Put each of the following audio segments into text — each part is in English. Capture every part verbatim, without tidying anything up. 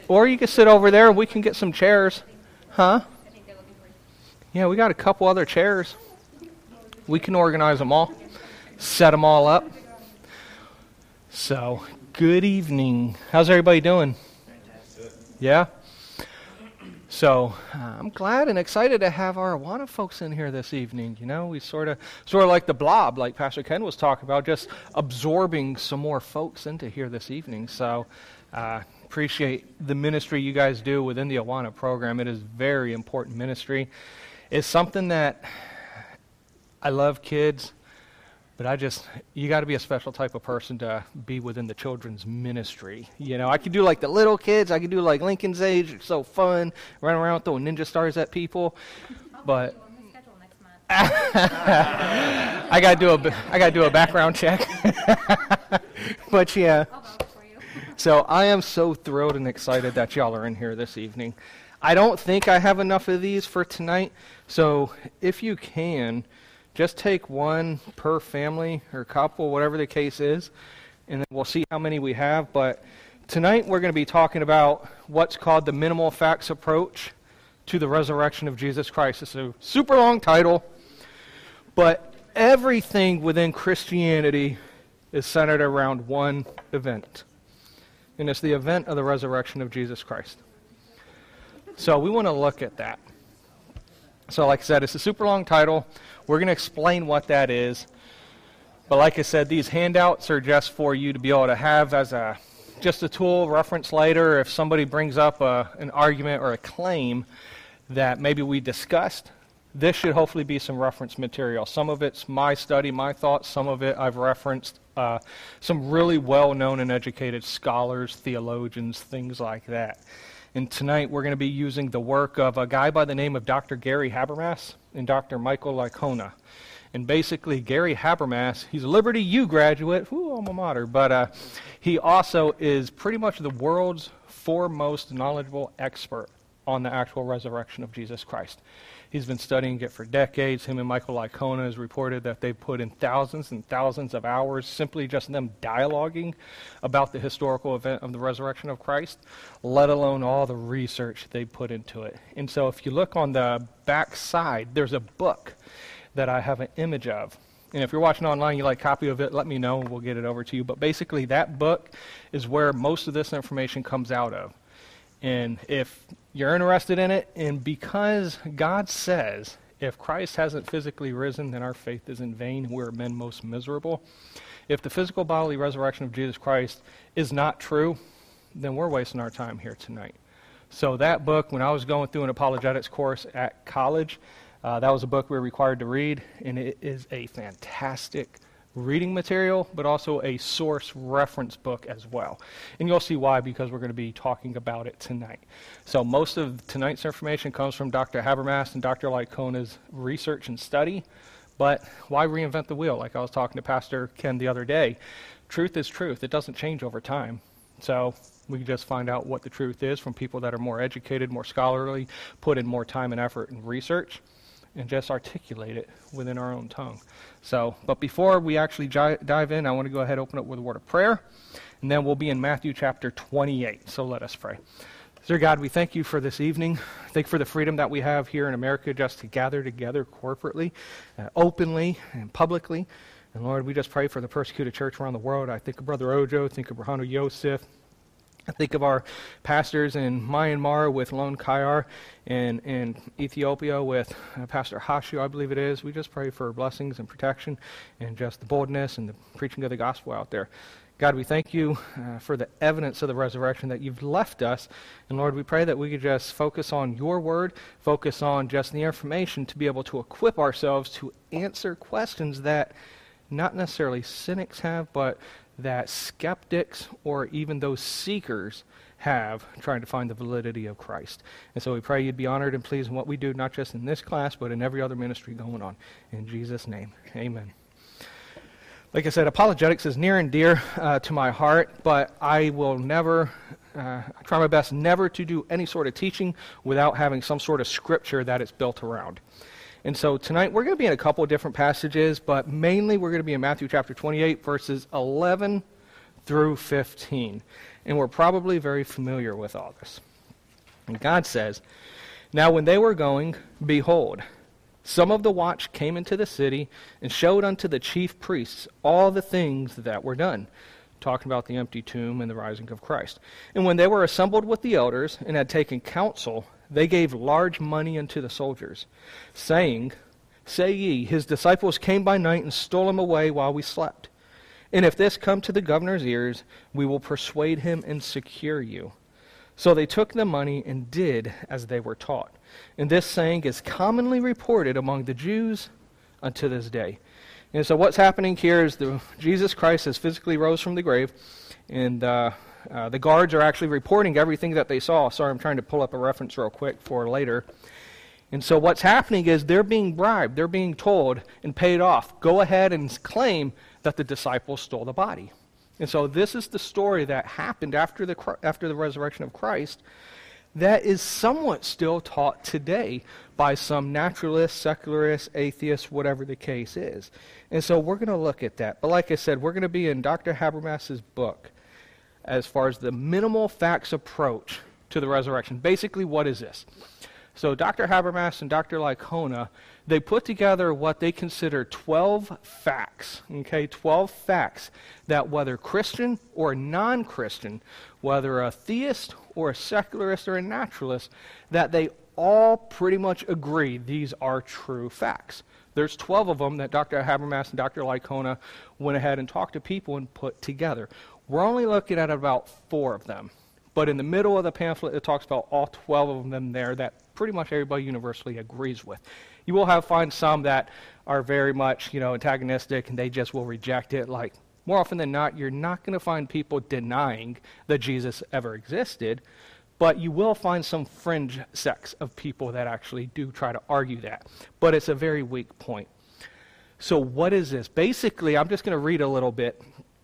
Or you can sit over there and we can get some chairs. Huh? Yeah, we got a couple other chairs. We can organize them all, set them all up. So, good evening. How's everybody doing? Yeah? So, uh, I'm glad and excited to have our Awana folks in here this evening. You know, we sort of sort of like the blob, like Pastor Ken was talking about, just absorbing some more folks into here this evening. So, uh, appreciate the ministry you guys do within the Awana program. It is very important ministry. It's something that I love kids, but I just, you got to be a special type of person to be within the children's ministry. You know, I could do like the little kids. I could do like Lincoln's age. It's so fun, running around throwing ninja stars at people. But I got to do a, I got to do a background check. But yeah. So I am so thrilled and excited that y'all are in here this evening. I don't think I have enough of these for tonight. So if you can, just take one per family or couple, whatever the case is, and then we'll see how many we have. But tonight we're going to be talking about what's called the minimal facts approach to the resurrection of Jesus Christ. It's a super long title, but everything within Christianity is centered around one event, and it's the event of the resurrection of Jesus Christ. So we want to look at that. So like I said, it's a super long title. We're going to explain what that is. But like I said, these handouts are just for you to be able to have as a just a tool, reference later, if somebody brings up a, an argument or a claim that maybe we discussed. This should hopefully be some reference material. Some of it's my study, my thoughts. Some of it I've referenced uh, some really well-known and educated scholars, theologians, things like that. And tonight we're going to be using the work of a guy by the name of Doctor Gary Habermas and Doctor Michael Licona. And basically, Gary Habermas, he's a Liberty U graduate, whoo, alma mater, but uh, he also is pretty much the world's foremost knowledgeable expert on the actual resurrection of Jesus Christ. He's been studying it for decades. Him and Michael Licona has reported that they've put in thousands and thousands of hours simply just them dialoguing about the historical event of the resurrection of Christ, let alone all the research they put into it. And so if you look on the back side, there's a book that I have an image of. And if you're watching online, you like a copy of it, let me know and we'll get it over to you. But basically that book is where most of this information comes out of. And if you're interested in it, and because God says, if Christ hasn't physically risen, then our faith is in vain, we're men most miserable. If the physical bodily resurrection of Jesus Christ is not true, then we're wasting our time here tonight. So that book, when I was going through an apologetics course at college, uh, that was a book we were required to read, and it is a fantastic reading material, but also a source reference book as well. And you'll see why, because we're going to be talking about it tonight. So most of tonight's information comes from Doctor Habermas and Doctor Licona's research and study, but why reinvent the wheel? Like I was talking to Pastor Ken the other day, truth is truth. It doesn't change over time. So we can just find out what the truth is from people that are more educated, more scholarly, put in more time and effort and research, and just articulate it within our own tongue. So, but before we actually j- dive in, I want to go ahead and open up with a word of prayer, and then we'll be in Matthew chapter twenty-eight. So let us pray. Dear God, we thank you for this evening. Thank you for the freedom that we have here in America just to gather together corporately, uh, openly, and publicly. And Lord, we just pray for the persecuted church around the world. I think of Brother Ojo, think of Brahanu Yosef. I think of our pastors in Myanmar with Lone Kayar, and in Ethiopia with uh, Pastor Hashu, I believe it is. We just pray for blessings and protection and just the boldness and the preaching of the gospel out there. God, we thank you uh, for the evidence of the resurrection that you've left us. And Lord, we pray that we could just focus on your word, focus on just the information to be able to equip ourselves to answer questions that not necessarily cynics have, but that skeptics or even those seekers have trying to find the validity of Christ. And so we pray you'd be honored and pleased in what we do, not just in this class, but in every other ministry going on. In Jesus' name, amen. Like I said, apologetics is near and dear uh, to my heart, but I will never, uh, I try my best never to do any sort of teaching without having some sort of scripture that it's built around. And so tonight we're going to be in a couple of different passages, but mainly we're going to be in Matthew chapter twenty-eight, verses eleven through fifteen. And we're probably very familiar with all this. And God says, "Now when they were going, behold, some of the watch came into the city and showed unto the chief priests all the things that were done." Talking about the empty tomb and the rising of Christ. "And when they were assembled with the elders and had taken counsel, they gave large money unto the soldiers, saying, Say ye, his disciples came by night and stole him away while we slept. And if this come to the governor's ears, we will persuade him and secure you. So they took the money and did as they were taught. And this saying is commonly reported among the Jews unto this day." And so what's happening here is the Jesus Christ has physically rose from the grave, and uh, uh, the guards are actually reporting everything that they saw. Sorry, I'm trying to pull up a reference real quick for later. And so what's happening is they're being bribed, they're being told and paid off. Go ahead and claim that the disciples stole the body. And so this is the story that happened after the after the resurrection of Christ that is somewhat still taught today by some naturalists, secularists, atheists, whatever the case is. And so we're going to look at that. But like I said, we're going to be in Doctor Habermas's book as far as the minimal facts approach to the resurrection. Basically, what is this? So Doctor Habermas and Doctor Licona, they put together what they consider twelve facts, okay, twelve facts that whether Christian or non-Christian, whether a theist or a secularist or a naturalist, that they all pretty much agree these are true facts. There's twelve of them that Doctor Habermas and Doctor Licona went ahead and talked to people and put together. We're only looking at about four of them. But in the middle of the pamphlet, it talks about all twelve of them there that pretty much everybody universally agrees with. You will have find some that are very much, you know, antagonistic, and they just will reject it. Like, more often than not, you're not going to find people denying that Jesus ever existed, but you will find some fringe sects of people that actually do try to argue that. But it's a very weak point. So what is this? Basically, I'm just going to read a little bit.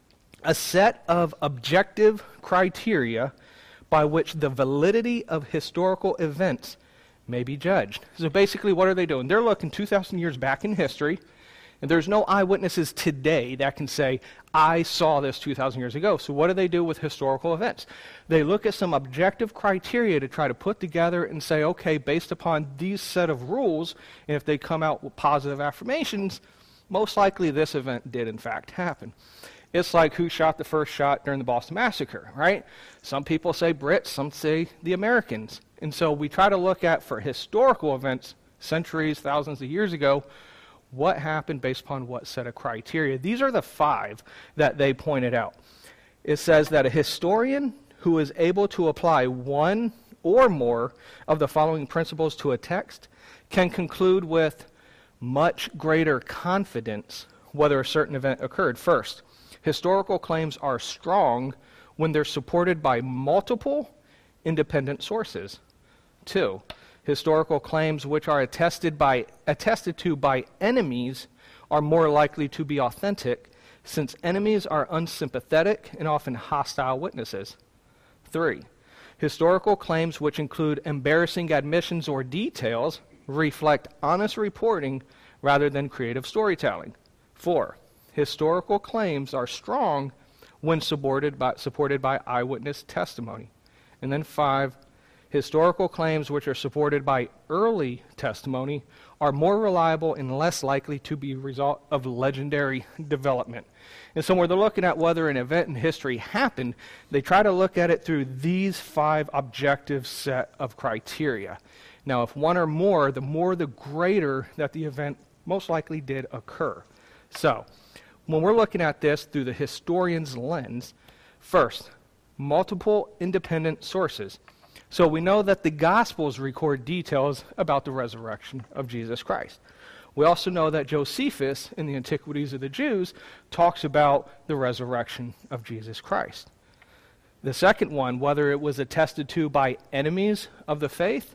A set of objective criteria by which the validity of historical events may be judged. So basically, what are they doing? They're looking two thousand years back in history, and there's no eyewitnesses today that can say, I saw this two thousand years ago. So what do they do with historical events? They look at some objective criteria to try to put together and say, okay, based upon these set of rules, and if they come out with positive affirmations, most likely this event did in fact happen. It's like who shot the first shot during the Boston Massacre, right? Some people say Brits, some say the Americans. And so we try to look at, for historical events, centuries, thousands of years ago, what happened based upon what set of criteria. These are the five that they pointed out. It says that a historian who is able to apply one or more of the following principles to a text can conclude with much greater confidence whether a certain event occurred. First, historical claims are strong when they're supported by multiple independent sources. Two, historical claims which are attested by attested to by enemies are more likely to be authentic, since enemies are unsympathetic and often hostile witnesses. Three, historical claims which include embarrassing admissions or details reflect honest reporting rather than creative storytelling. Four, historical claims are strong when supported by, supported by eyewitness testimony. And then five, historical claims which are supported by early testimony are more reliable and less likely to be a result of legendary development. And so when they're looking at whether an event in history happened, they try to look at it through these five objective set of criteria. Now, if one or more, the more the greater that the event most likely did occur. So, when we're looking at this through the historian's lens, first, multiple independent sources. So we know that the Gospels record details about the resurrection of Jesus Christ. We also know that Josephus, in the Antiquities of the Jews, talks about the resurrection of Jesus Christ. The second one, whether it was attested to by enemies of the faith,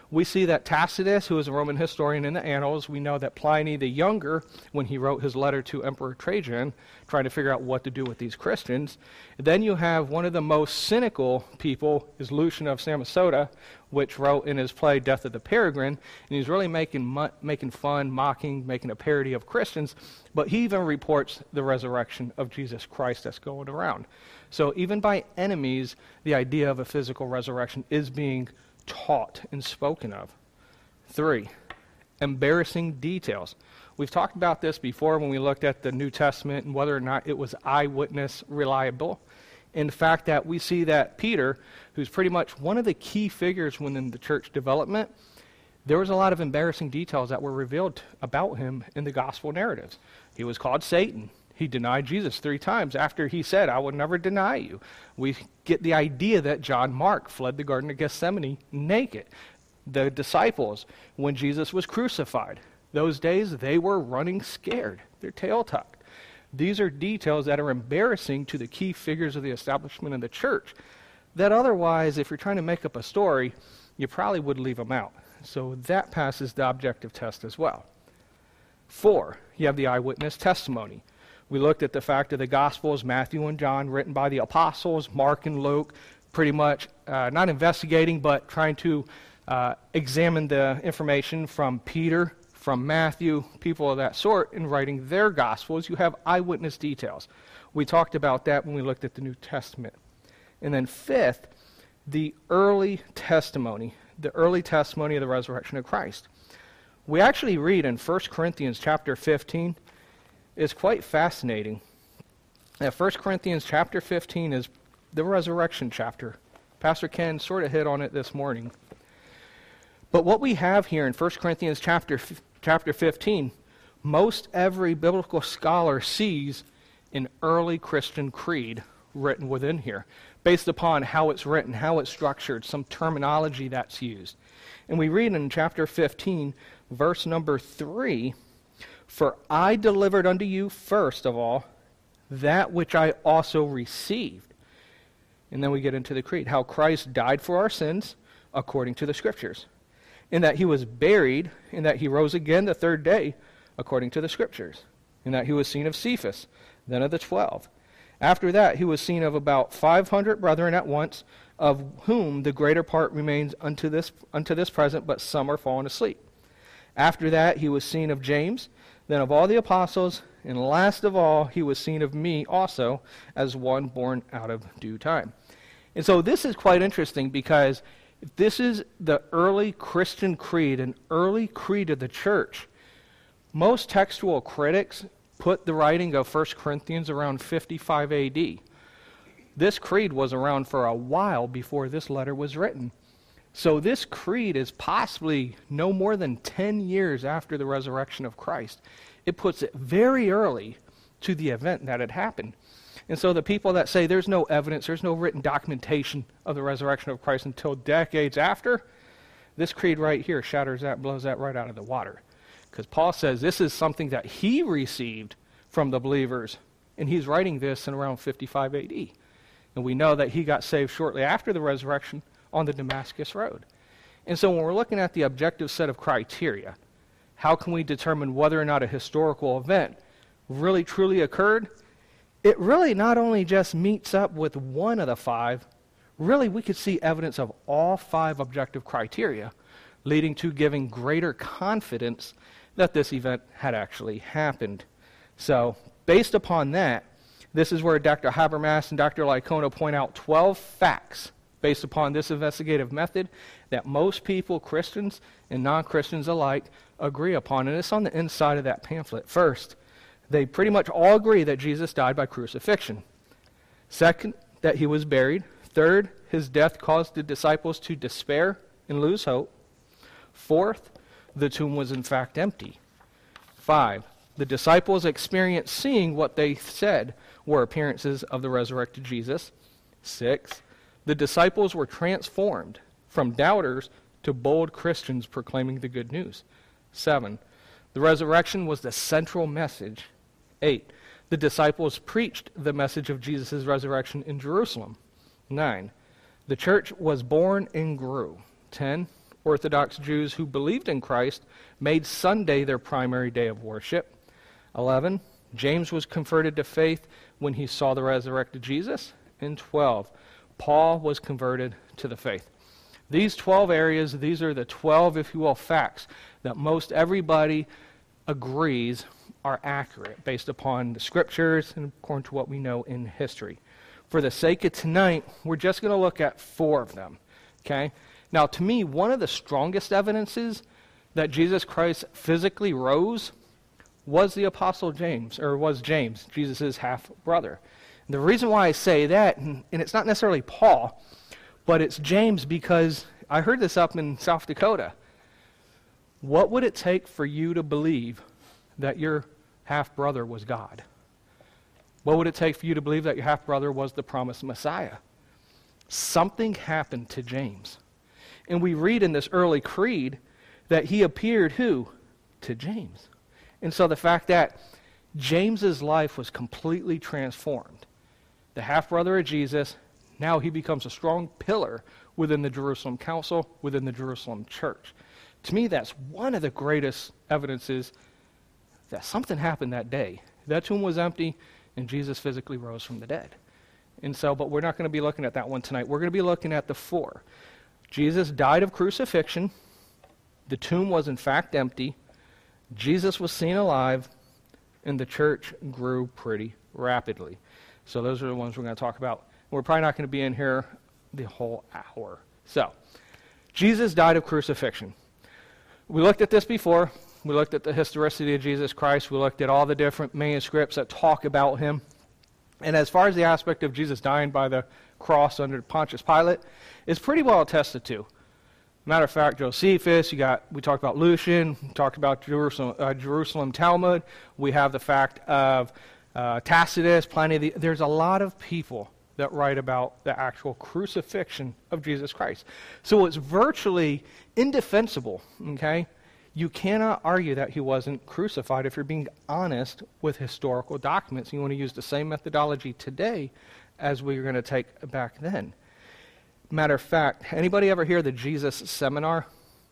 We see that Tacitus, who is a Roman historian in the Annals, we know that Pliny the Younger, when he wrote his letter to Emperor Trajan, trying to figure out what to do with these Christians. Then you have one of the most cynical people, is Lucian of Samosata, which wrote in his play Death of the Peregrine, and he's really making mu- making fun, mocking, making a parody of Christians, but he even reports the resurrection of Jesus Christ that's going around. So even by enemies, the idea of a physical resurrection is being taught and spoken of. Three, embarrassing details. We've talked about this before when we looked at the New Testament and whether or not it was eyewitness reliable. In fact, that we see that Peter, who's pretty much one of the key figures within the church development, there was a lot of embarrassing details that were revealed about him in the gospel narratives. He was called Satan. He denied Jesus three times after he said, I would never deny you. We get the idea that John Mark fled the Garden of Gethsemane naked. The disciples, when Jesus was crucified, those days they were running scared, their tail tucked. These are details that are embarrassing to the key figures of the establishment of the church that otherwise, if you're trying to make up a story, you probably would leave them out. So that passes the objective test as well. Four, you have the eyewitness testimony. We looked at the fact of the Gospels, Matthew and John, written by the apostles, Mark and Luke, pretty much uh, not investigating, but trying to uh, examine the information from Peter, from Matthew, people of that sort, in writing their Gospels. You have eyewitness details. We talked about that when we looked at the New Testament. And then fifth, the early testimony, the early testimony of the resurrection of Christ. We actually read in First Corinthians chapter fifteen, it's quite fascinating. That First Corinthians chapter fifteen is the resurrection chapter. Pastor Ken sort of hit on it this morning. But what we have here in First Corinthians chapter chapter fifteen, most every biblical scholar sees an early Christian creed written within here, based upon how it's written, how it's structured, some terminology that's used. And we read in chapter fifteen, verse number three, for I delivered unto you first of all that which I also received. And then we get into the creed, how Christ died for our sins according to the Scriptures, in that he was buried, in that he rose again the third day according to the Scriptures, in that he was seen of Cephas, then of the twelve. After that he was seen of about five hundred brethren at once, of whom the greater part remains unto this, unto this present, but some are fallen asleep. After that he was seen of James, then of all the apostles, and last of all he was seen of me also, as one born out of due time. And so this is quite interesting, because this is the early Christian creed, an early creed of the church. Most textual critics put the writing of First Corinthians around fifty-five A D. This creed was around for a while before this letter was written. So this creed is possibly no more than ten years after the resurrection of Christ. It puts it very early to the event that had happened. And so the people that say there's no evidence, there's no written documentation of the resurrection of Christ until decades after, this creed right here shatters that, blows that right out of the water. Because Paul says this is something that he received from the believers, and he's writing this in around fifty-five A D. And we know that he got saved shortly after the resurrection on the Damascus Road. And so when we're looking at the objective set of criteria, how can we determine whether or not a historical event really truly occurred? It really not only just meets up with one of the five, really we could see evidence of all five objective criteria, leading to giving greater confidence that this event had actually happened. So based upon that, this is where Doctor Habermas and Doctor Licona point out twelve facts based upon this investigative method that most people, Christians and non-Christians alike, agree upon. And it's on the inside of that pamphlet. First, they pretty much all agree that Jesus died by crucifixion. Second, that he was buried. Third, his death caused the disciples to despair and lose hope. Fourth, the tomb was in fact empty. Five, the disciples experienced seeing what they said were appearances of the resurrected Jesus. Six, the disciples were transformed from doubters to bold Christians proclaiming the good news. Seven, the resurrection was the central message. Eight, the disciples preached the message of Jesus' resurrection in Jerusalem. Nine, the church was born and grew. Ten, Orthodox Jews who believed in Christ made Sunday their primary day of worship. eleven, James was converted to faith when he saw the resurrected Jesus. And twelve, Paul was converted to the faith. These twelve areas, these are the twelve, if you will, facts that most everybody agrees are accurate based upon the scriptures and according to what we know in history. For the sake of tonight, we're just going to look at four of them, okay? Now, to me, one of the strongest evidences that Jesus Christ physically rose was the Apostle James, or was James, Jesus' half-brother. The reason why I say that, and, and it's not necessarily Paul, but it's James because I heard this up in South Dakota. What would it take for you to believe that your half-brother was God? What would it take for you to believe that your half-brother was the promised Messiah? Something happened to James. And we read in this early creed that he appeared who? To James. And so the fact that James's life was completely transformed. The half-brother of Jesus, now he becomes a strong pillar within the Jerusalem Council, within the Jerusalem Church. To me, that's one of the greatest evidences that something happened that day. That tomb was empty, and Jesus physically rose from the dead. And so, but we're not going to be looking at that one tonight. We're going to be looking at the four. Jesus died of crucifixion. The tomb was in fact empty. Jesus was seen alive, and the church grew pretty rapidly. So those are the ones we're going to talk about. We're probably not going to be in here the whole hour. So, Jesus died of crucifixion. We looked at this before. We looked at the historicity of Jesus Christ. We looked at all the different manuscripts that talk about him. And as far as the aspect of Jesus dying by the cross under Pontius Pilate, it's pretty well attested to. Matter of fact, Josephus, you got, we talked about Lucian, we talked about Jerusalem, uh, Jerusalem Talmud. We have the fact of uh, Tacitus, Pliny. The, there's a lot of people that write about the actual crucifixion of Jesus Christ. So it's virtually indefensible, okay? You cannot argue that he wasn't crucified if you're being honest with historical documents. You want to use the same methodology today as we were going to take back then. Matter of fact, anybody ever hear the Jesus Seminar?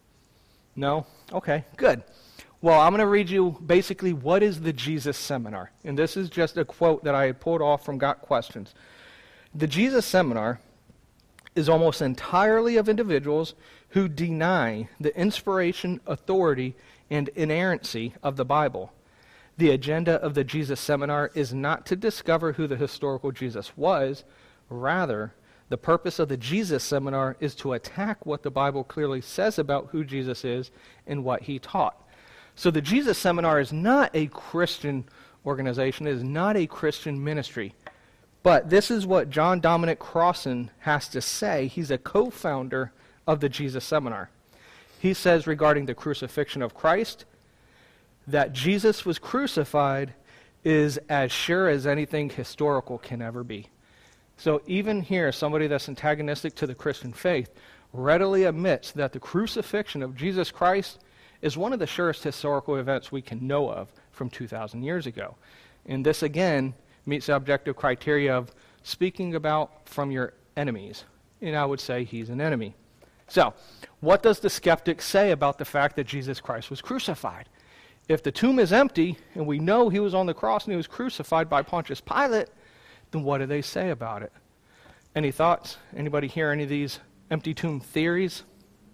No? Okay, good. Well, I'm going to read you basically what is the Jesus Seminar. And this is just a quote that I pulled off from Got Questions. The Jesus Seminar is almost entirely of individuals who deny the inspiration, authority, and inerrancy of the Bible. The agenda of the Jesus Seminar is not to discover who the historical Jesus was. Rather, the purpose of the Jesus Seminar is to attack what the Bible clearly says about who Jesus is and what he taught. So the Jesus Seminar is not a Christian organization. It is not a Christian ministry. But this is what John Dominic Crossan has to say. He's a co-founder of the Jesus Seminar. He says regarding the crucifixion of Christ, that Jesus was crucified is as sure as anything historical can ever be. So even here, somebody that's antagonistic to the Christian faith readily admits that the crucifixion of Jesus Christ is one of the surest historical events we can know of from two thousand years ago. And this, again, meets the objective criteria of speaking about from your enemies. And I would say he's an enemy. So, what does the skeptic say about the fact that Jesus Christ was crucified? If the tomb is empty, and we know he was on the cross and he was crucified by Pontius Pilate, then what do they say about it? Any thoughts? Anybody hear any of these empty tomb theories?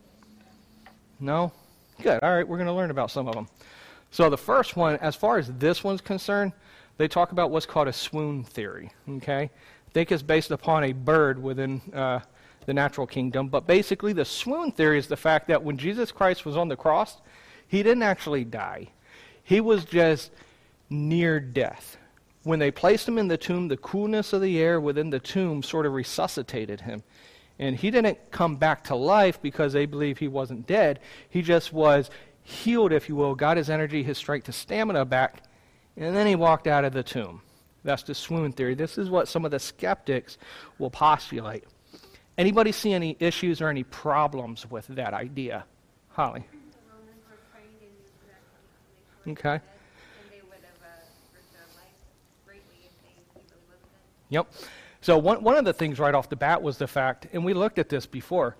No? Good. All right, we're going to learn about some of them. So the first one, as far as this one's concerned, they talk about what's called a swoon theory, okay? I think it's based upon a bird within uh, the natural kingdom, but basically the swoon theory is the fact that when Jesus Christ was on the cross, he didn't actually die. He was just near death. When they placed him in the tomb, the coolness of the air within the tomb sort of resuscitated him. And he didn't come back to life because they believe he wasn't dead. He just was healed, if you will, got his energy, his strength, his stamina back, and then he walked out of the tomb. That's the swoon theory. This is what some of the skeptics will postulate. Anybody see any issues or any problems with that idea? Holly? The Romans were trained in exactly Okay. and they would have uh, risked their life greatly if they even lived it. Yep. So one, one of the things right off the bat was the fact, and we looked at this before,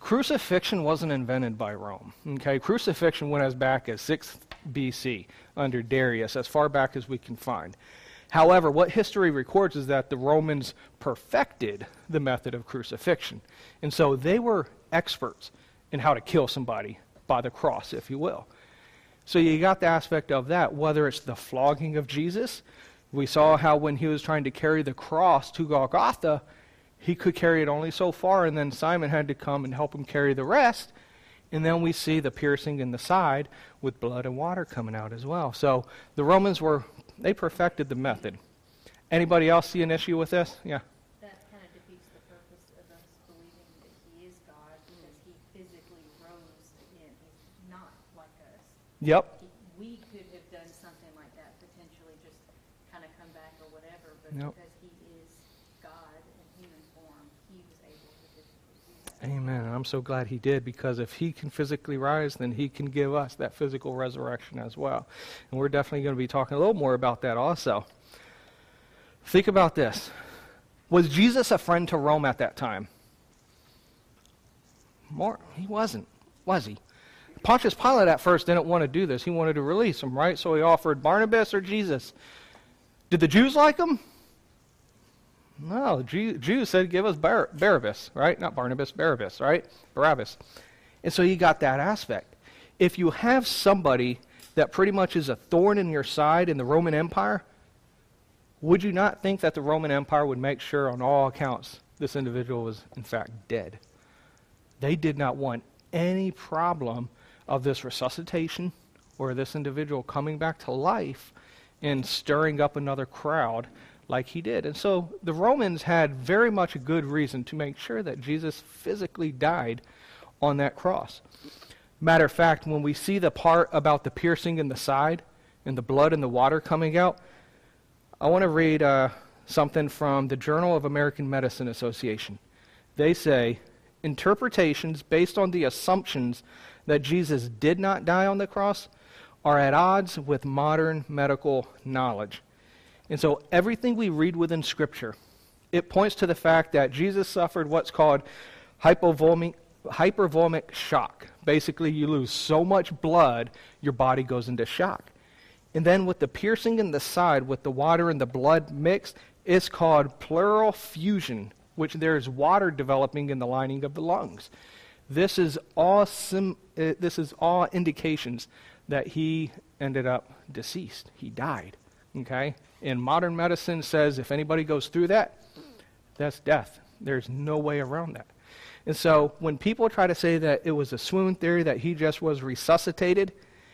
Crucifixion wasn't invented by Rome. Okay, crucifixion went as back as sixth B C under Darius, as far back as we can find. However, what history records is that the Romans perfected the method of crucifixion. And so they were experts in how to kill somebody by the cross, if you will. So you got the aspect of that, whether it's the flogging of Jesus. We saw how when he was trying to carry the cross to Golgotha, he could carry it only so far, and then Simon had to come and help him carry the rest. And then we see the piercing in the side with blood and water coming out as well. So the Romans were, they perfected the method. Anybody else see an issue with this? Yeah. That kind of defeats the purpose of us believing that he is God, because he physically rose again. He's not like us. Yep. He, we could have done something like that, potentially just kind of come back or whatever, but Yep. because he is God in human form, he was able to physically do that. Amen. And I'm so glad he did, because if he can physically rise, then he can give us that physical resurrection as well. And we're definitely going to be talking a little more about that also. Think about this. Was Jesus a friend to Rome at that time? More, he wasn't, was he? Pontius Pilate at first didn't want to do this. He wanted to release him, right? So he offered Barnabas or Jesus. Did the Jews like him? No, the Jew, Jews said, give us Bar- Barabbas, right? Not Barnabas, Barabbas, right? Barabbas. And so you got that aspect. If you have somebody that pretty much is a thorn in your side in the Roman Empire, would you not think that the Roman Empire would make sure on all accounts this individual was in fact dead? They did not want any problem of this resuscitation or this individual coming back to life and stirring up another crowd like he did. And so the Romans had very much a good reason to make sure that Jesus physically died on that cross. Matter of fact, when we see the part about the piercing in the side and the blood and the water coming out, I want to read uh, something from the Journal of American Medicine Association. They say, interpretations based on the assumptions that Jesus did not die on the cross are at odds with modern medical knowledge. And so everything we read within Scripture, it points to the fact that Jesus suffered what's called hypovolemic, hypervolemic shock. Basically, you lose so much blood, your body goes into shock. And then with the piercing in the side, with the water and the blood mixed, it's called pleural fusion, which there is water developing in the lining of the lungs. This is all sim, uh, this is all indications that he ended up deceased. He died. Okay? And modern medicine says if anybody goes through that, that's death. There's no way around that. And so when people try to say that it was a swoon theory, that he just was resuscitated,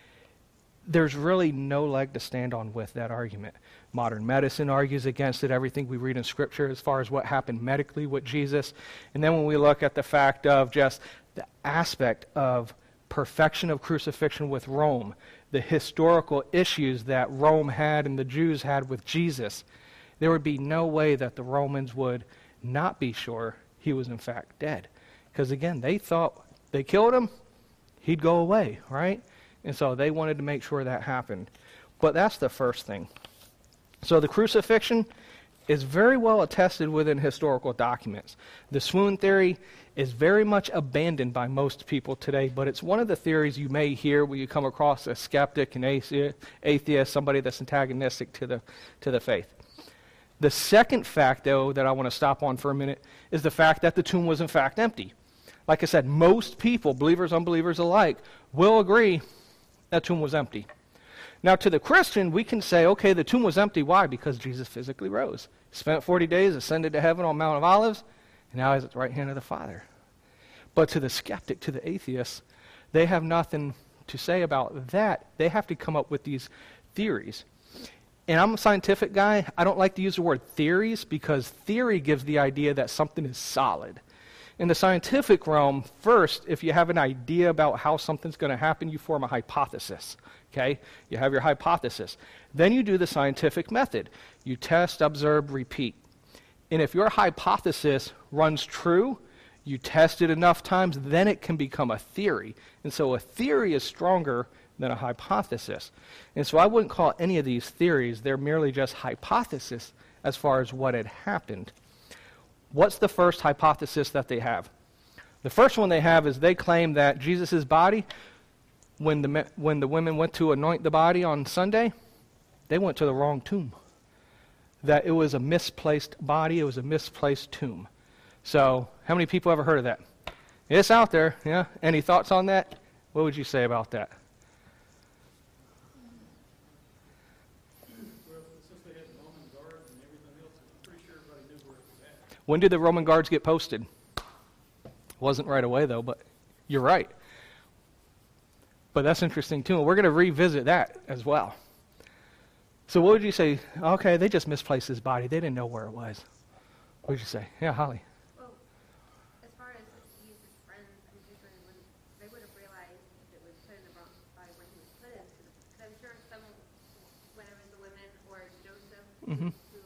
there's really no leg to stand on with that argument. Modern medicine argues against it, everything we read in Scripture as far as what happened medically with Jesus. And then when we look at the fact of just the aspect of perfection of crucifixion with Rome, the historical issues that Rome had and the Jews had with Jesus, there would be no way that the Romans would not be sure he was in fact dead. Because again, they thought they killed him, he'd go away, right? And so they wanted to make sure that happened. But that's the first thing. So the crucifixion is very well attested within historical documents. The swoon theory is very much abandoned by most people today, but it's one of the theories you may hear when you come across a skeptic, an atheist, somebody that's antagonistic to the, to the faith. The second fact, though, that I want to stop on for a minute is the fact that the tomb was in fact empty. Like I said, most people, believers, unbelievers alike, will agree that tomb was empty. Now, to the Christian, we can say, okay, the tomb was empty. Why? Because Jesus physically rose. He spent forty days, ascended to heaven on Mount of Olives, and now he's at the right hand of the Father. But to the skeptic, to the atheist, they have nothing to say about that. They have to come up with these theories. And I'm a scientific guy. I don't like to use the word theories because theory gives the idea that something is solid. In the scientific realm, first, if you have an idea about how something's going to happen, you form a hypothesis. Okay? You have your hypothesis. Then you do the scientific method. You test, observe, repeat. And if your hypothesis runs true, you test it enough times, then it can become a theory. And so a theory is stronger than a hypothesis. And so I wouldn't call any of these theories. They're merely just hypotheses as far as what had happened. What's the first hypothesis that they have? The first one they have is they claim that Jesus' body, when the, me- when the women went to anoint the body on Sunday, they went to the wrong tomb. That it was a misplaced body, it was a misplaced tomb. So, how many people ever heard of that? It's out there, yeah. Any thoughts on that? What would you say about that? Well, since they had Roman guards and everything else, I'm pretty sure everybody knew where it was at. When did the Roman guards get posted? Wasn't right away, though, but you're right. But that's interesting, too. And we're going to revisit that as well. So what would you say? Okay, they just misplaced his body. They didn't know where it was. What would you say? Yeah, Holly. Well, as far as Jesus' friends, I'm just wondering when they would have realized if it was put in the wrong spot when he was put into the. Because I'm sure some, whenever the women or Joseph, Mm-hmm. who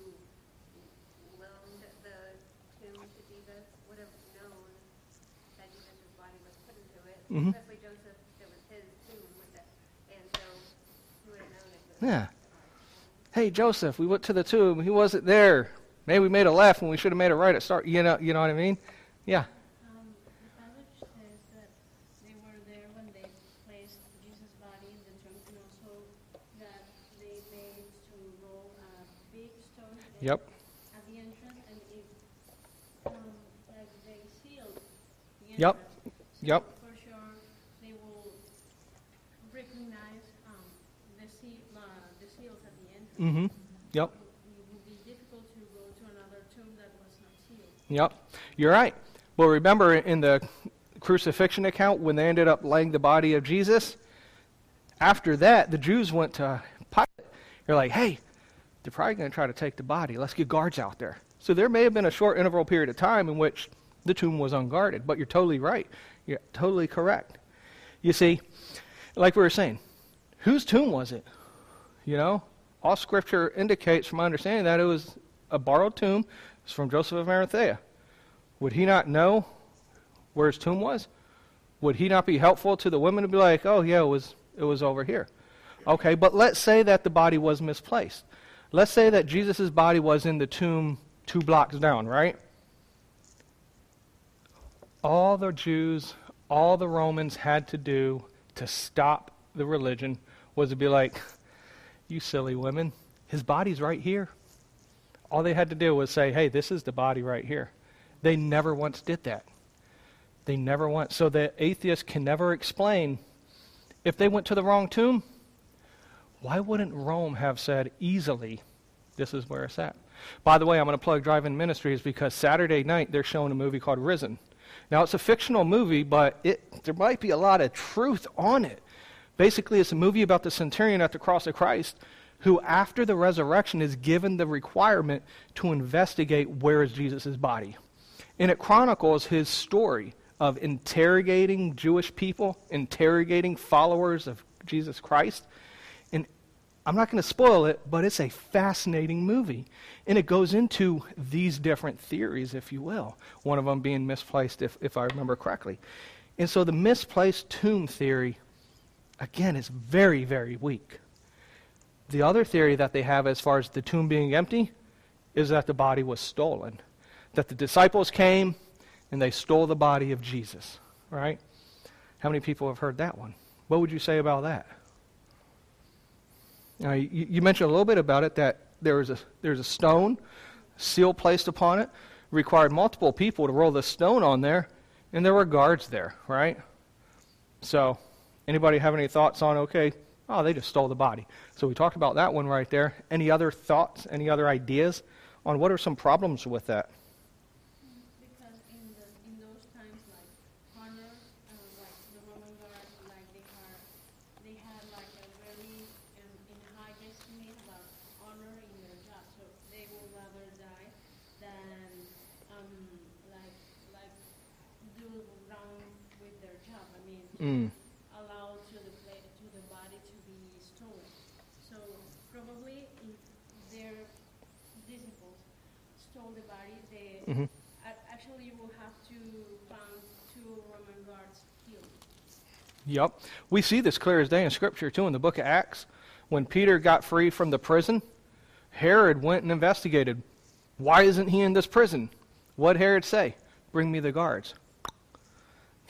loaned the tomb to Jesus, would have known that Jesus' body was put into it. Mhm. Especially Joseph, it was his tomb with it, and so he would have known if it was. Yeah. Hey, Joseph, we went to the tomb. He wasn't there. Maybe we made a left when we should have made a right at start. You know, you know what I mean? Yeah. Um, the passage says that they were there when they placed Jesus' body in the tomb, and also that they made to roll a big stone at Yep. at the entrance, and it, um, like they sealed the Yep. entrance. So Yep. for sure, they will recognize um, the, seal, uh, the seals at the entrance. Mm-hmm. Yep. It would be difficult to go to another tomb that was not sealed. Yep. You're right. Well, remember in the crucifixion account when they ended up laying the body of Jesus, after that, the Jews went to Pilate. They're like, hey, they're probably going to try to take the body. Let's get guards out there. So there may have been a short interval period of time in which the tomb was unguarded, but you're totally right. You're totally correct. You see, like we were saying, whose tomb was it? You know, all Scripture indicates from my understanding that it was a borrowed tomb. It was from Joseph of Arimathea. Would he not know where his tomb was? Would he not be helpful to the women to be like, oh, yeah, it was, it was over here? Okay, but let's say that the body was misplaced. Let's say that Jesus' body was in the tomb two blocks down, right? All the Jews, all the Romans had to do to stop the religion was to be like, you silly women, his body's right here. All they had to do was say, hey, this is the body right here. They never once did that. They never once. So the atheist can never explain, if they went to the wrong tomb, why wouldn't Rome have said easily, this is where it's at? By the way, I'm going to plug Drive-In Ministries because Saturday night they're showing a movie called Risen. Now, it's a fictional movie, but it, there might be a lot of truth on it. Basically, it's a movie about the centurion at the cross of Christ who, after the resurrection, is given the requirement to investigate where is Jesus' body. And it chronicles his story of interrogating Jewish people, interrogating followers of Jesus Christ. And I'm not going to spoil it, but it's a fascinating movie. And it goes into these different theories, if you will. One of them being misplaced, if, if I remember correctly. And so the misplaced tomb theory, again, is very, very weak. The other theory that they have as far as the tomb being empty is that the body was stolen. That the disciples came and they stole the body of Jesus, right? How many people have heard that one? What would you say about that? Now, you, you mentioned a little bit about it, that there was a, there's a stone, seal placed upon it, required multiple people to roll the stone on there, and there were guards there, right? So, anybody have any thoughts on, okay, oh, they just stole the body. So we talked about that one right there. Any other thoughts, any other ideas on what are some problems with that? Because in the in those times, like honor, uh, like the Roman guard, like they are, they had like a very um, in high estimate about honor in their job. So they would rather die than um like like do wrong with their job. I mean, Mm. allow to the pla to the body to be stolen. So probably if their disciples stole the body, they Mhm. a- actually will have to find two Roman guards killed. Yep. We see this clear as day in Scripture, too, in the book of Acts. When Peter got free from the prison, Herod went and investigated. Why isn't he in this prison? What did Herod say? Bring me the guards.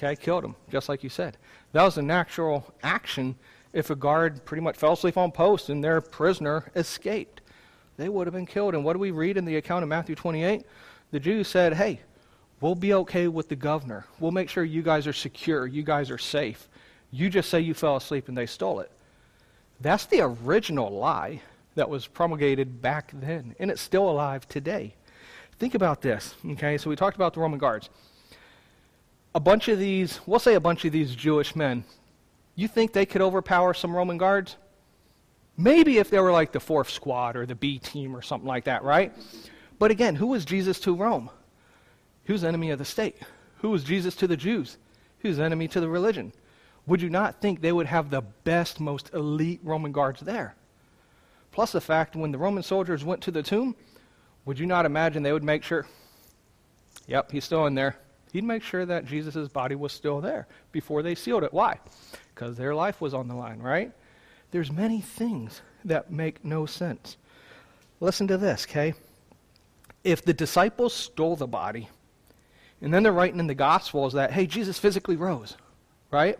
Okay, killed him, just like you said. That was a natural action if a guard pretty much fell asleep on post and their prisoner escaped. They would have been killed. And what do we read in the account of Matthew twenty-eight? The Jews said, hey, we'll be okay with the governor. We'll make sure you guys are secure. You guys are safe. You just say you fell asleep and they stole it. That's the original lie that was promulgated back then, and it's still alive today. Think about this, okay? So we talked about the Roman guards. A bunch of these, we'll say a bunch of these Jewish men, you think they could overpower some Roman guards? Maybe if they were like the fourth squad or the B team or something like that, right? But again, who was Jesus to Rome? He was enemy of the state. Who was Jesus to the Jews? He was enemy to the religion. Would you not think they would have the best, most elite Roman guards there? Plus the fact when the Roman soldiers went to the tomb, would you not imagine they would make sure, yep, he's still in there. He'd make sure that Jesus' body was still there before they sealed it. Why? Because their life was on the line, right? There's many things that make no sense. Listen to this, okay? If the disciples stole the body, and then they're writing in the Gospels that, hey, Jesus physically rose, right?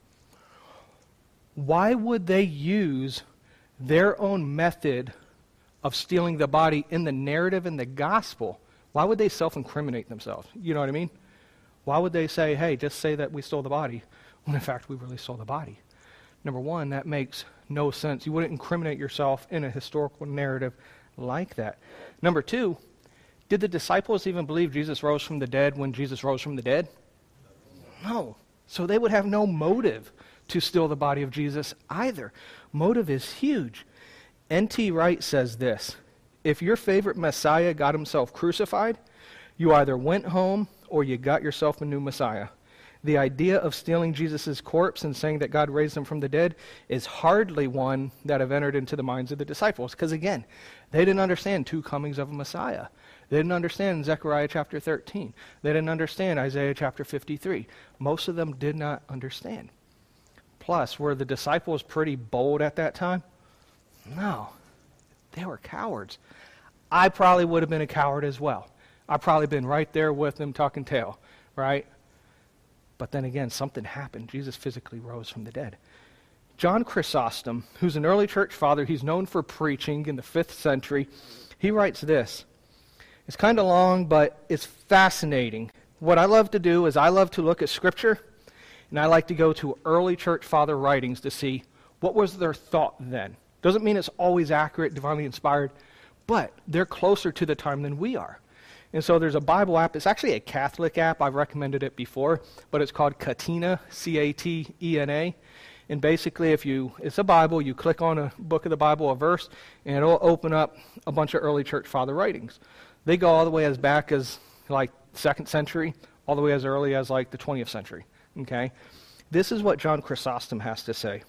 Why would they use their own method of stealing the body in the narrative in the Gospel? Why would they self-incriminate themselves? You know what I mean? Why would they say, hey, just say that we stole the body, when in fact we really stole the body? Number one, that makes no sense. You wouldn't incriminate yourself in a historical narrative like that. Number two, did the disciples even believe Jesus rose from the dead when Jesus rose from the dead? No. So they would have no motive to steal the body of Jesus either. Motive is huge. N T Wright says this: if your favorite Messiah got himself crucified, you either went home or you got yourself a new Messiah. The idea of stealing Jesus' corpse and saying that God raised him from the dead is hardly one that have entered into the minds of the disciples. Because again, they didn't understand two comings of a Messiah. They didn't understand Zechariah chapter thirteen. They didn't understand Isaiah chapter fifty-three. Most of them did not understand. Plus, were the disciples pretty bold at that time? No. They were cowards. I probably would have been a coward as well. I've probably been right there with them tucking tail, right? But then again, something happened. Jesus physically rose from the dead. John Chrysostom, who's an early church father, he's known for preaching in the fifth century, he writes this. It's kind of long, but it's fascinating. What I love to do is I love to look at Scripture, and I like to go to early church father writings to see what was their thought then. Doesn't mean it's always accurate, divinely inspired, but they're closer to the time than we are. And so there's a Bible app. It's actually a Catholic app. I've recommended it before, but it's called Catena, C A T E N A. And basically, if you, it's a Bible, you click on a book of the Bible, a verse, and it'll open up a bunch of early church father writings. They go all the way as back as like second century, all the way as early as like the twentieth century. Okay? This is what John Chrysostom has to say.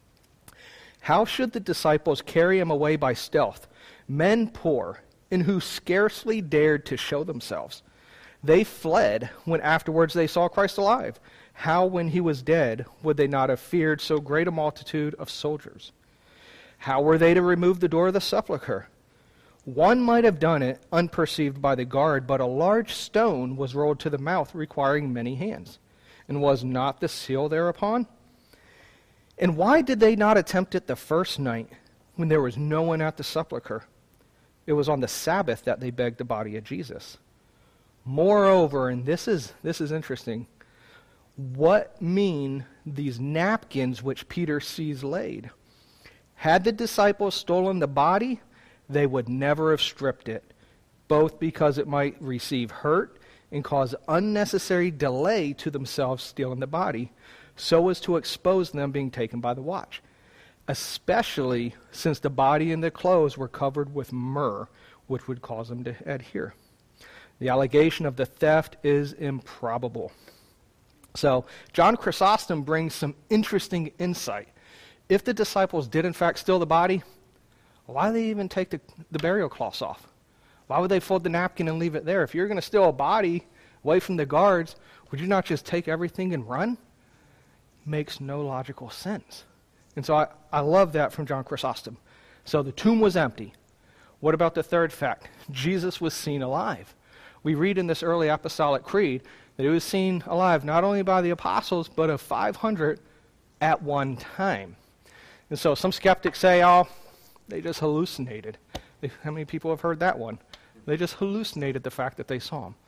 How should the disciples carry him away by stealth? Men poor, and who scarcely dared to show themselves. They fled when afterwards they saw Christ alive. How, when he was dead, would they not have feared so great a multitude of soldiers? How were they to remove the door of the sepulchre? One might have done it unperceived by the guard, but a large stone was rolled to the mouth, requiring many hands. And was not the seal thereupon? And why did they not attempt it the first night, when there was no one at the sepulchre? It was on the Sabbath that they begged the body of Jesus. Moreover, and this is this is interesting, what mean these napkins which Peter sees laid? Had the disciples stolen the body, they would never have stripped it, both because it might receive hurt and cause unnecessary delay to themselves stealing the body, so as to expose them being taken by the watch. Especially since the body and the clothes were covered with myrrh, which would cause them to adhere. The allegation of the theft is improbable. So, John Chrysostom brings some interesting insight. If the disciples did in fact steal the body, why did they even take the, the burial cloths off? Why would they fold the napkin and leave it there? If you're going to steal a body away from the guards, would you not just take everything and run? Makes no logical sense. And so I, I love that from John Chrysostom. So the tomb was empty. What about the third fact? Jesus was seen alive. We read in this early apostolic creed that he was seen alive not only by the apostles, but of five hundred at one time. And so some skeptics say, oh, they just hallucinated. How many people have heard that one? They just hallucinated the fact that they saw him.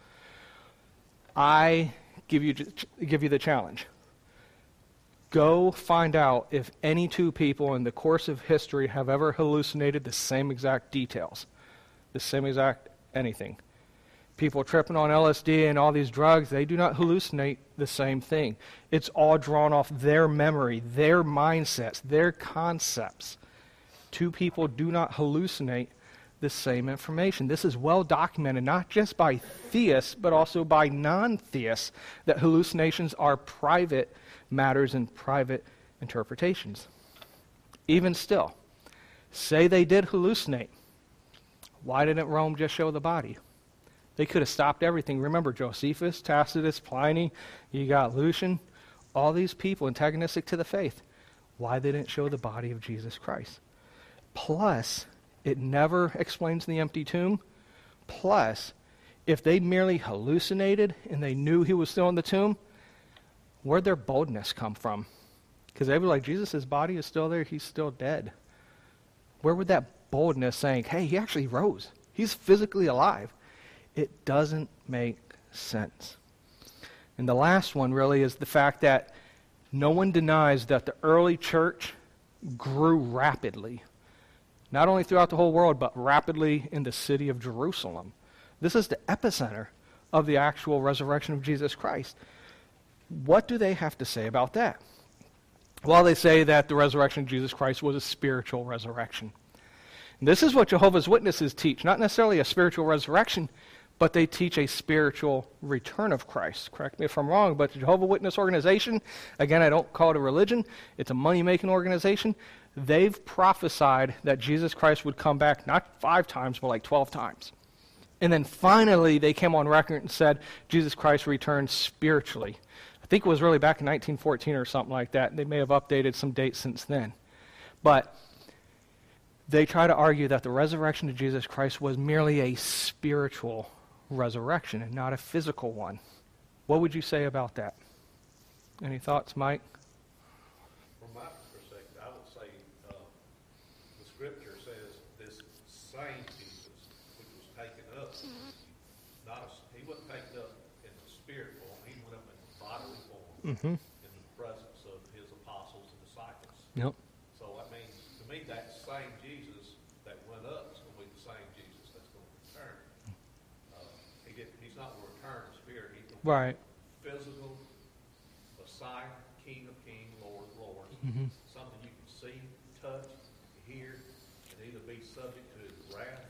I give you give you the challenge. Go find out if any two people in the course of history have ever hallucinated the same exact details, the same exact anything. People tripping on L S D and all these drugs, they do not hallucinate the same thing. It's all drawn off their memory, their mindsets, their concepts. Two people do not hallucinate the same information. This is well documented, not just by theists, but also by non-theists, that hallucinations are private matters and private interpretations. Even still, say they did hallucinate. Why didn't Rome just show the body? They could have stopped everything. Remember Josephus, Tacitus, Pliny, you got Lucian, all these people antagonistic to the faith. Why they didn't show the body of Jesus Christ? Plus, it never explains the empty tomb. Plus, if they merely hallucinated and they knew he was still in the tomb, where'd their boldness come from? Because they'd be like, Jesus' body is still there, he's still dead. Where would that boldness saying, hey, he actually rose, he's physically alive? It doesn't make sense. And the last one really is the fact that no one denies that the early church grew rapidly. Not only throughout the whole world, but rapidly in the city of Jerusalem. This is the epicenter of the actual resurrection of Jesus Christ. What do they have to say about that? Well, they say that the resurrection of Jesus Christ was a spiritual resurrection. And this is what Jehovah's Witnesses teach, not necessarily a spiritual resurrection, but they teach a spiritual return of Christ. Correct me if I'm wrong, but the Jehovah's Witness organization, again, I don't call it a religion, it's a money-making organization. They've prophesied that Jesus Christ would come back not five times, but like twelve times. And then finally, they came on record and said Jesus Christ returned spiritually. I think it was really back in nineteen fourteen or something like that. They may have updated some dates since then. But they try to argue that the resurrection of Jesus Christ was merely a spiritual resurrection and not a physical one. What would you say about that? Any thoughts, Mike? From my perspective, I would say uh, the scripture says this same Jesus, which was taken up, not a, he wasn't taken up in the spirit form, he went up in bodily form Mm-hmm. in the presence of his apostles and disciples. Yep. So that means, to me, that same Jesus that went up is going to be the same Jesus that's going to return. Uh, he did, he's not going to return in spirit. He's going to Right. be physical, Messiah, King of Kings, Lord of Lords. Mm-hmm. Something you can see, touch, hear, and either be subject to his wrath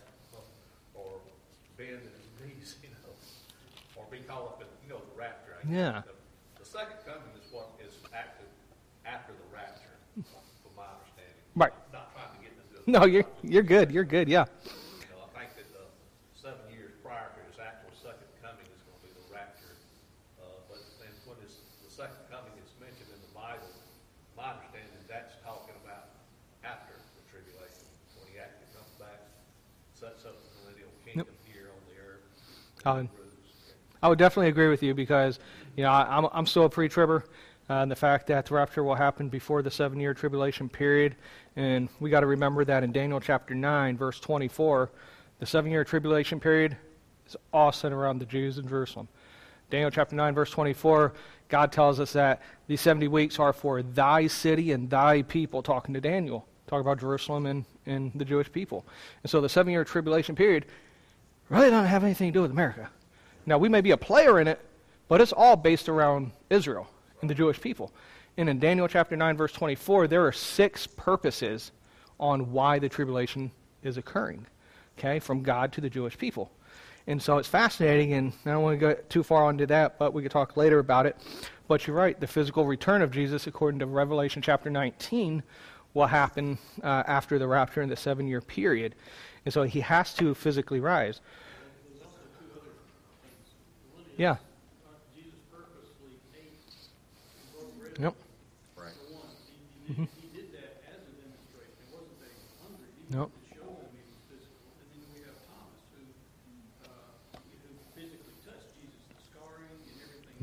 or bend in his knees, you know, or be caught up in, you know, the rapture. Yeah. The, the second coming is what is active after the rapture, from my understanding. Right. Not trying to get into No, you're you're good. You're good. Yeah. You know, I think that the seven years prior to his actual second coming is going to be the rapture. Uh, but then when this, the second coming is mentioned in the Bible, my understanding that's talking about after the tribulation, when he actually comes back, sets up the millennial kingdom here on the earth. Colin. rules. I would definitely agree with you because, you know, I, I'm I'm still a pre-tribber. Uh, and the fact that the rapture will happen before the seven-year tribulation period. And we got to remember that in Daniel chapter nine, verse twenty-four, the seven-year tribulation period is all centered around the Jews in Jerusalem. Daniel chapter nine, verse twenty-four, God tells us that these seventy weeks are for thy city and thy people, talking to Daniel, talking about Jerusalem and, and the Jewish people. And so the seven-year tribulation period really doesn't have anything to do with America. Now, we may be a player in it, but it's all based around Israel and the Jewish people. And in Daniel chapter nine, verse twenty-four, there are six purposes on why the tribulation is occurring, okay, from God to the Jewish people. And so it's fascinating, and I don't want to go too far into that, but we could talk later about it. But you're right, the physical return of Jesus, according to Revelation chapter nineteen, will happen uh, after the rapture in the seven-year period. And so he has to physically rise. There's also two other things. One is, Yeah. uh, Jesus purposely ate and broke bread. Yep. Right. For one, he, he, did, he did that as a demonstration. It wasn't that he was hungry. He Nope. wanted to show them he was physical. And then we have Thomas, who uh, who physically touched Jesus, the scarring and everything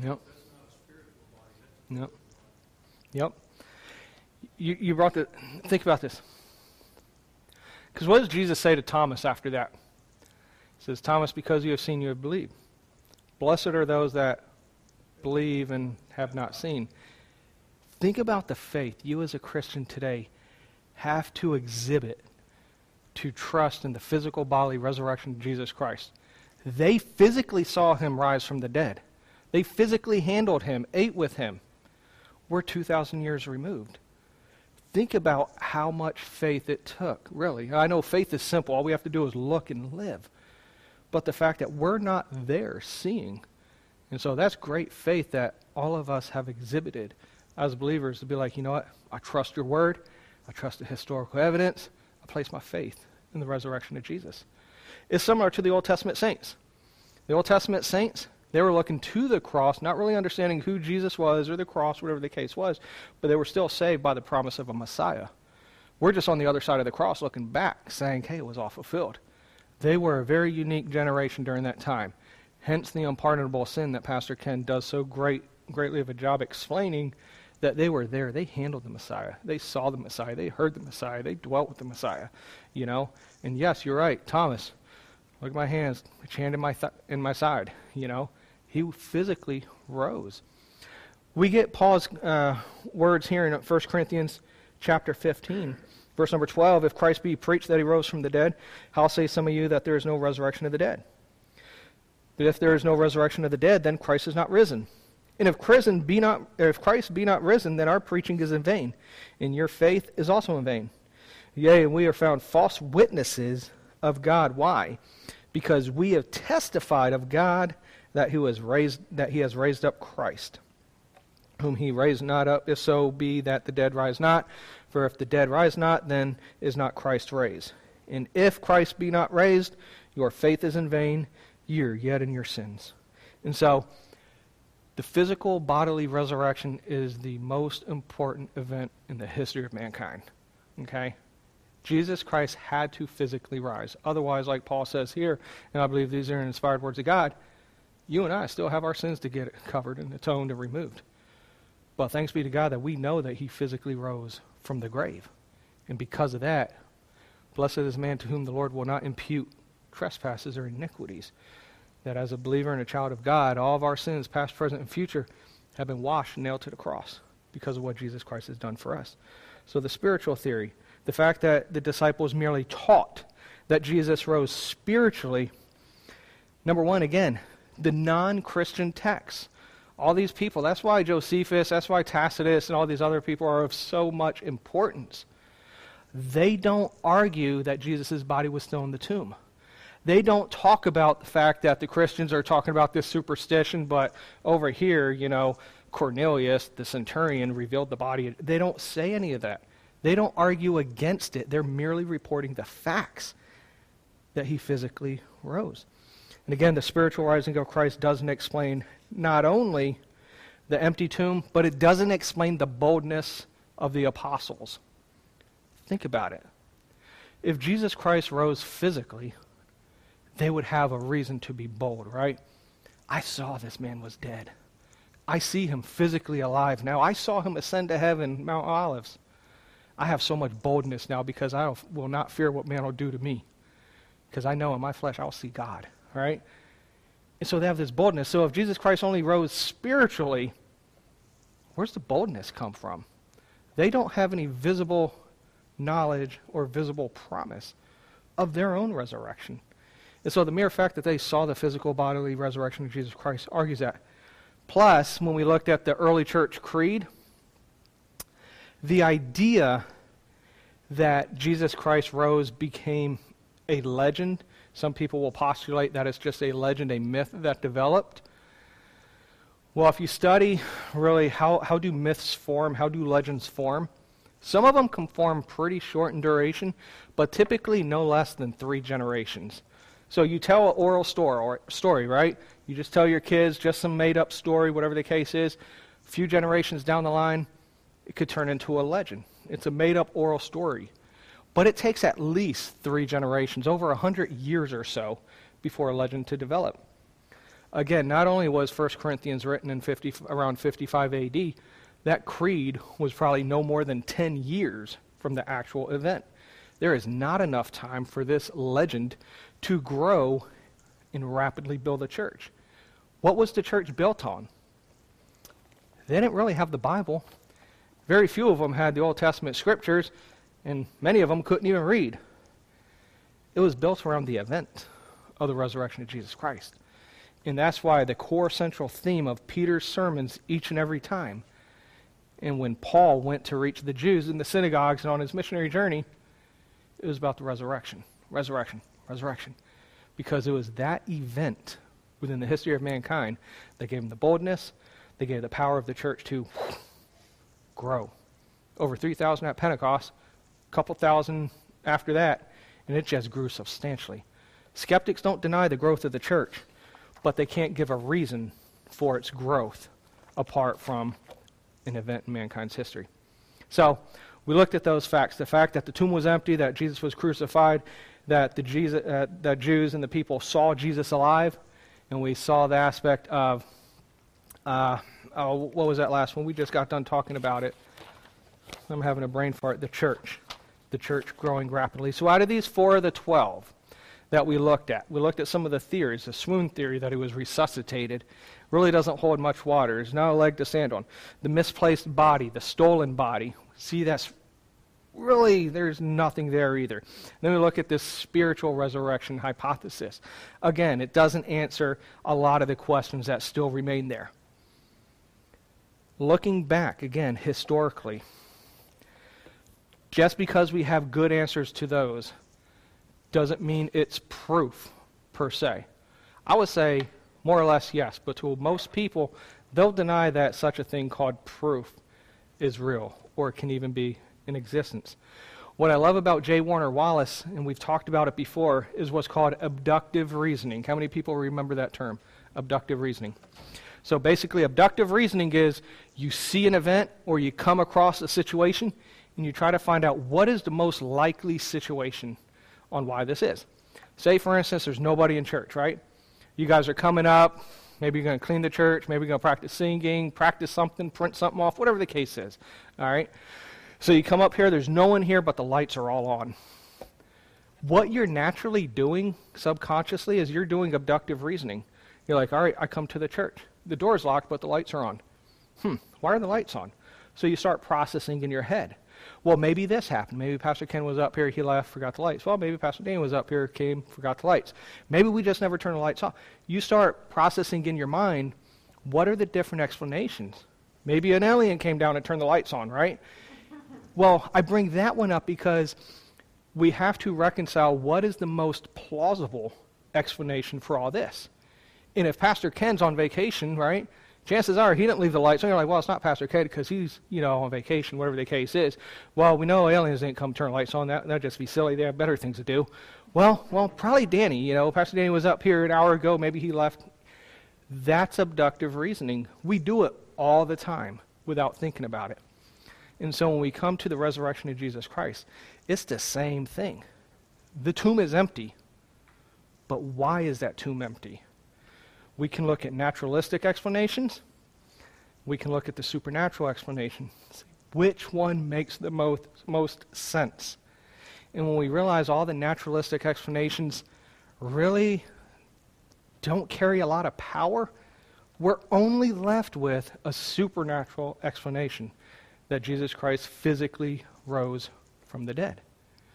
Yep. Yep. You, you brought the, think about this. Because what does Jesus say to Thomas after that? He says, Thomas, because you have seen, you have believed. Blessed are those that believe and have not seen. Think about the faith you as a Christian today have to exhibit to trust in the physical bodily resurrection of Jesus Christ. They physically saw him rise from the dead. They physically handled him, ate with him. We're two thousand years removed. Think about how much faith it took, really. I know faith is simple. All we have to do is look and live. But the fact that we're not there seeing, and so that's great faith that all of us have exhibited as believers to be like, you know what, I trust your word, I trust the historical evidence, I place my faith in the resurrection of Jesus. It's similar to the Old Testament saints. The Old Testament saints, they were looking to the cross, not really understanding who Jesus was or the cross, whatever the case was, but they were still saved by the promise of a Messiah. We're just on the other side of the cross looking back, saying, hey, it was all fulfilled. They were a very unique generation during that time. Hence the unpardonable sin that Pastor Ken does so great, greatly of a job explaining, that they were there. They handled the Messiah. They saw the Messiah. They heard the Messiah. They dwelt with the Messiah, you know. And yes, you're right, Thomas, look at my hands, which hand in my, th- in my side, you know. He physically rose. We get Paul's uh, words here in First Corinthians chapter fifteen, verse number twelve. If Christ be preached that he rose from the dead, how say some of you that there is no resurrection of the dead? But if there is no resurrection of the dead, then Christ is not risen. And if Christ be not, if Christ be not risen, then our preaching is in vain, and your faith is also in vain. Yea, and we are found false witnesses of God. Why? Because we have testified of God that he was raised, that he has raised up Christ, whom he raised not up, if so be that the dead rise not. For if the dead rise not, then is not Christ raised. And if Christ be not raised, your faith is in vain, ye are yet in your sins. And so, the physical bodily resurrection is the most important event in the history of mankind. Okay? Jesus Christ had to physically rise. Otherwise, like Paul says here, and I believe these are inspired words of God, you and I still have our sins to get covered and atoned and removed. But thanks be to God that we know that he physically rose from the grave. And because of that, blessed is the man to whom the Lord will not impute trespasses or iniquities. That as a believer and a child of God, all of our sins, past, present, and future, have been washed and nailed to the cross because of what Jesus Christ has done for us. So the spiritual theory, the fact that the disciples merely taught that Jesus rose spiritually, number one, again, the non-Christian texts. All these people, that's why Josephus, that's why Tacitus, and all these other people are of so much importance. They don't argue that Jesus' body was still in the tomb. They don't talk about the fact that the Christians are talking about this superstition, but over here, you know, Cornelius, the centurion, revealed the body. They don't say any of that. They don't argue against it. They're merely reporting the facts that he physically rose. And again, the spiritual rising of Christ doesn't explain not only the empty tomb, but it doesn't explain the boldness of the apostles. Think about it. If Jesus Christ rose physically, they would have a reason to be bold, right? I saw this man was dead. I see him physically alive now. I saw him ascend to heaven, Mount Olives. I have so much boldness now because I will not fear what man will do to me. Because I know in my flesh I'll see God, right? And so they have this boldness. So if Jesus Christ only rose spiritually, where's the boldness come from? They don't have any visible knowledge or visible promise of their own resurrection. And so the mere fact that they saw the physical bodily resurrection of Jesus Christ argues that. Plus, when we looked at the early church creed, the idea that Jesus Christ rose became a legend. Some people will postulate that it's just a legend, a myth that developed. Well, if you study really how, how do myths form, how do legends form, some of them can form pretty short in duration, but typically no less than three generations. So you tell an oral story, or story, right? You just tell your kids just some made-up story, whatever the case is. A few generations down the line, it could turn into a legend. It's a made-up oral story. But it takes at least three generations, over a hundred years or so, before a legend to develop. Again, not only was First Corinthians written in fifty, around fifty-five A D, that creed was probably no more than ten years from the actual event. There is not enough time for this legend to grow and rapidly build a church. What was the church built on? They didn't really have the Bible. Very few of them had the Old Testament scriptures, and many of them couldn't even read. It was built around the event of the resurrection of Jesus Christ. And that's why the core central theme of Peter's sermons each and every time, and when Paul went to reach the Jews in the synagogues and on his missionary journey, it was about the resurrection, resurrection, resurrection. Because it was that event within the history of mankind that gave him the boldness, that gave the power of the church to grow. Over three thousand at Pentecost, a couple thousand after that, and it just grew substantially. Skeptics don't deny the growth of the church, but they can't give a reason for its growth apart from an event in mankind's history. So, we looked at those facts. The fact that the tomb was empty, that Jesus was crucified, that the Jesus, uh, that Jews and the people saw Jesus alive, and we saw the aspect of, uh, oh, what was that last one? We just got done talking about it. I'm having a brain fart. The church. The church growing rapidly. So out of these four of the twelve that we looked at, we looked at some of the theories. The swoon theory that he was resuscitated really doesn't hold much water. There's not a leg to stand on. The misplaced body, the stolen body. See, that's really, there's nothing there either. Then we look at this spiritual resurrection hypothesis. Again, it doesn't answer a lot of the questions that still remain there. Looking back, again, historically, just because we have good answers to those doesn't mean it's proof, per se. I would say more or less yes, but to most people, they'll deny that such a thing called proof is real or can even be in existence. What I love about J. Warner Wallace, and we've talked about it before, is what's called abductive reasoning. How many people remember that term, abductive reasoning? So basically, abductive reasoning is you see an event or you come across a situation and you try to find out what is the most likely situation on why this is. Say, for instance, there's nobody in church, right? You guys are coming up. Maybe you're going to clean the church. Maybe you're going to practice singing, practice something, print something off, whatever the case is. All right? So you come up here. There's no one here, but the lights are all on. What you're naturally doing subconsciously is you're doing abductive reasoning. You're like, all right, I come to the church. The door's locked, but the lights are on. Hmm, why are the lights on? So you start processing in your head. Well, maybe this happened. Maybe Pastor Ken was up here, he left, forgot the lights. Well, maybe Pastor Dan was up here, came, forgot the lights. Maybe we just never turned the lights off. You start processing in your mind, what are the different explanations? Maybe an alien came down and turned the lights on, right? Well, I bring that one up because we have to reconcile what is the most plausible explanation for all this. And if Pastor Ken's on vacation, right, chances are he didn't leave the lights on. You're like, well, it's not Pastor Ken because he's, you know, on vacation, whatever the case is. Well, we know aliens didn't come turn lights on. That, that'd just be silly. They have better things to do. Well, well, probably Danny. You know, Pastor Danny was up here an hour ago. Maybe he left. That's abductive reasoning. We do it all the time without thinking about it. And so when we come to the resurrection of Jesus Christ, it's the same thing. The tomb is empty. But why is that tomb empty? We can look at naturalistic explanations. We can look at the supernatural explanations. Which one makes the most, most sense? And when we realize all the naturalistic explanations really don't carry a lot of power, we're only left with a supernatural explanation that Jesus Christ physically rose from the dead.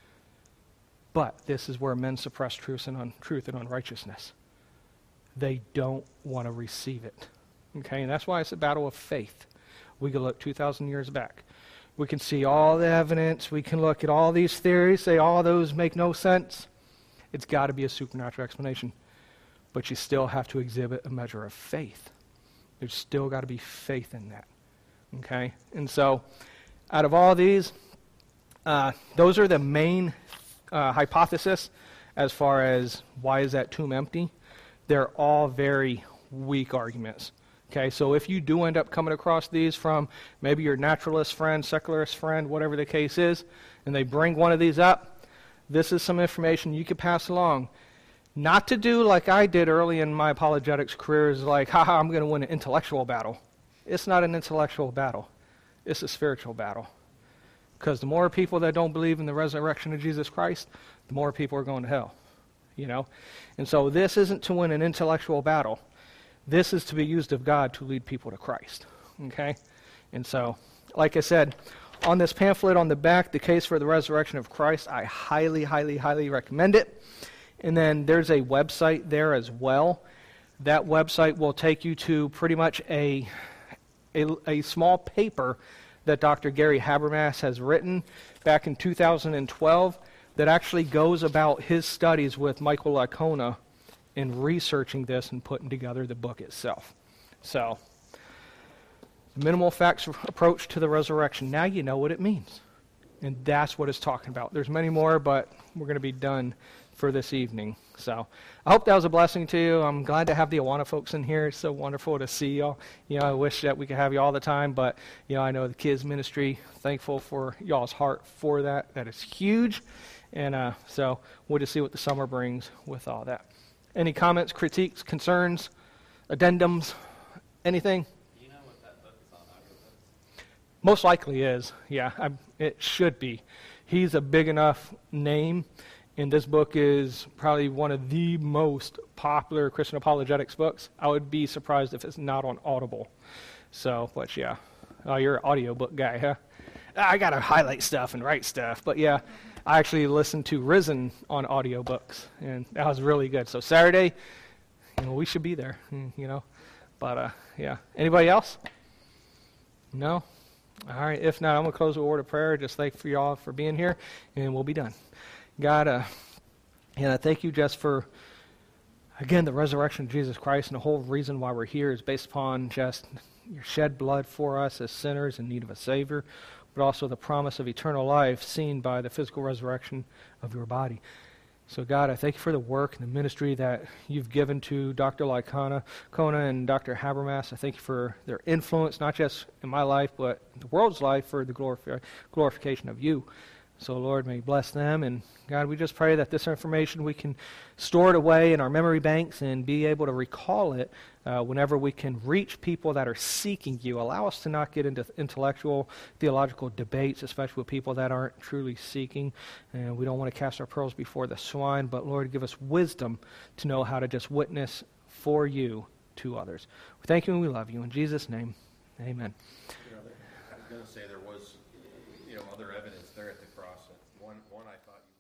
But this is where men suppress truth and, un- truth and unrighteousness. They don't want to receive it. Okay, and that's why it's a battle of faith. We can look two thousand years back. We can see all the evidence. We can look at all these theories, say all those make no sense. It's got to be a supernatural explanation. But you still have to exhibit a measure of faith. There's still got to be faith in that. Okay, and so out of all these, uh, those are the main uh, hypothesis as far as why is that tomb empty. They're all very weak arguments. Okay, so if you do end up coming across these from maybe your naturalist friend, secularist friend, whatever the case is, and they bring one of these up, this is some information you could pass along. Not to do like I did early in my apologetics career, is like, haha, I'm going to win an intellectual battle. It's not an intellectual battle. It's a spiritual battle. Because the more people that don't believe in the resurrection of Jesus Christ, the more people are going to hell. You know? And so this isn't to win an intellectual battle. This is to be used of God to lead people to Christ. Okay? And so, like I said, on this pamphlet on the back, The Case for the Resurrection of Christ, I highly, highly, highly recommend it. And then there's a website there as well. That website will take you to pretty much a, a, a small paper that Doctor Gary Habermas has written back in two thousand twelve that actually goes about his studies with Michael Licona in researching this and putting together the book itself. So, minimal facts approach to the resurrection. Now you know what it means. And that's what it's talking about. There's many more, but we're going to be done for this evening. So I hope that was a blessing to you. I'm glad to have the Awana folks in here. It's so wonderful to see y'all. You know, I wish that we could have you all the time, but, you know, I know the kids ministry, thankful for y'all's heart for that. That is huge. And uh, so we'll just see what the summer brings with all that. Any comments, critiques, concerns, addendums, anything? Do you know what that book is on audiobooks? Most likely is, yeah. I, it should be. He's a big enough name, and this book is probably one of the most popular Christian apologetics books. I would be surprised if it's not on Audible. So, but yeah. Oh, you're an audiobook guy, huh? I got to highlight stuff and write stuff. But yeah, I actually listened to Risen on audiobooks, and that was really good. So Saturday, you know, we should be there, you know. But uh, yeah. Anybody else? No? All right. If not, I'm going to close with a word of prayer. Just thank for y'all for being here, and we'll be done. God, uh, and I thank you just for, again, the resurrection of Jesus Christ, and the whole reason why we're here is based upon just your shed blood for us as sinners in need of a Savior, but also the promise of eternal life seen by the physical resurrection of your body. So God, I thank you for the work and the ministry that you've given to Doctor Licona Kona and Doctor Habermas. I thank you for their influence, not just in my life, but the world's life for the glorifi- glorification of you. So Lord, may you bless them. And God, we just pray that this information, we can store it away in our memory banks and be able to recall it uh, whenever we can reach people that are seeking you. Allow us to not get into intellectual, theological debates, especially with people that aren't truly seeking. And we don't want to cast our pearls before the swine, but Lord, give us wisdom to know how to just witness for you to others. We thank you and we love you. In Jesus' name, amen. You know, I was going to say there was, you know, other evidence there at the cross. One, one I thought you